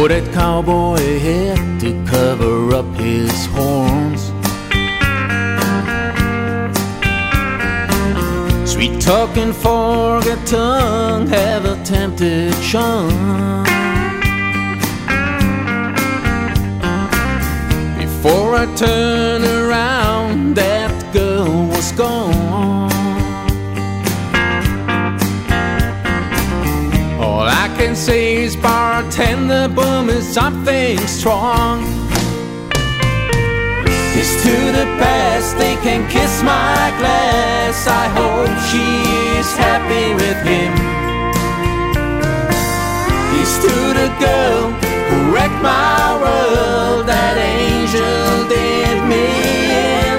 wore that cowboy hat to cover up his horns. Sweet talking, forget tongue, have a temptation. Before I turn around, that girl was gone. All I can say is bartender, boom, is something strong. Here's to the past, they can kiss my glass. I hope she is happy with him. Here's to the girl who wrecked my world, that angel did me in.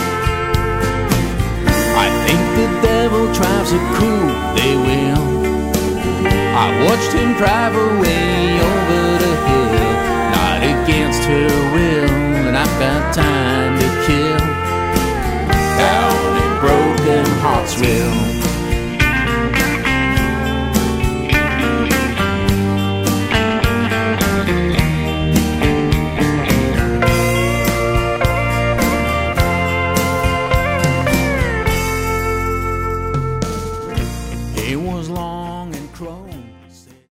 I think the devil drives a coupe, they will. I watched him drive away over the hill, not against her will, and I've got time.